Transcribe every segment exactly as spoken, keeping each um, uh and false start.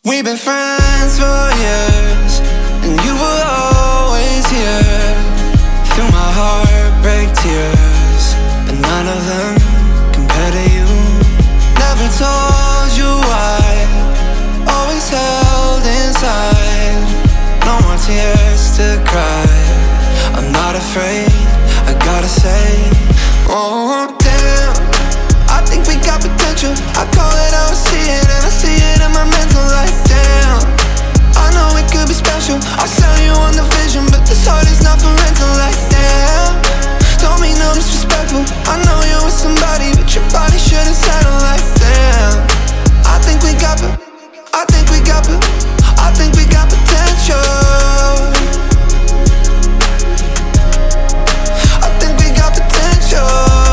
We've been friends for years, and you were always here. Feel my heart break tears, but none of them compare to you. Never told you why, always held inside. No more tears to cry, I'm not afraid, I gotta say. Oh damn, I think we got potential. I call it how I see it, and I see it in my mental. Like damn, I know it could be special. I'll sell you on the vision, but this heart is not for rental. Like damn, don't mean no disrespectful. I know you're with somebody, but your body shouldn't settle. Like damn, I think we got it, I think we got it, I think we got potential. I think we got potential.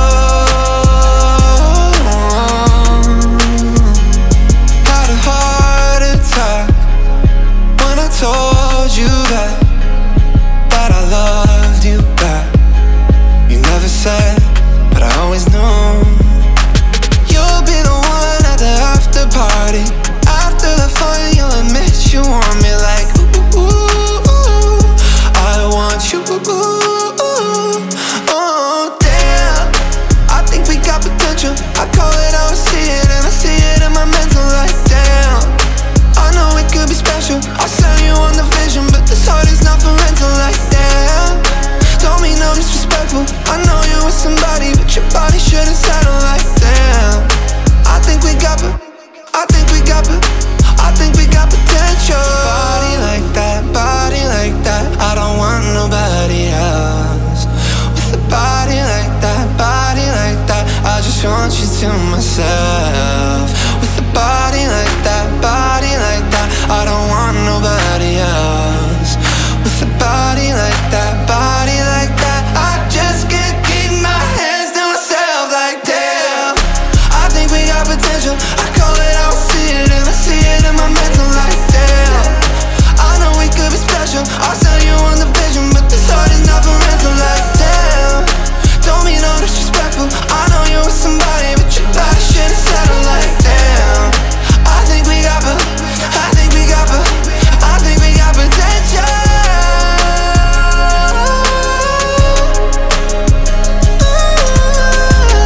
Had a heart attack when I told you that, that I loved you back. You never said, but I always knew. You'll be the one at the after party. After the fun, you'll admit you want me. Like ooh, ooh, ooh, I want you. Ooh, oh damn, I think we got potential. I call it how I see it, and I see it in my mental. Like damn, I know it could be special. I'll sell you on the vision, but this heart is not for rental. Like damn, don't mean no disrespectful. I know you're with somebody, but your body shouldn't settle. Like damn, I think we got it, I think we got it, I think we got potential. Body like that, body like that, I don't want nobody else. With a body like that, body like that, I just want you to myself. With a body like that, body like that, I don't want nobody else. With a body like that, body like that, I just can't keep my hands to myself. Like damn, I think we got potential. I call it how I see it, and I see it in my mental. Like damn, I know we could be special. I'll sell you on the vision, but this heart is not for rental. Like damn, don't mean no disrespectful. I know you're with somebody, but your body shouldn't settle. Like damn, I think we got it, I think we got it, I think we got potential.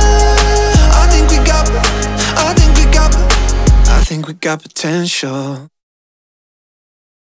I think we got it, I think we got it, I think we got potential.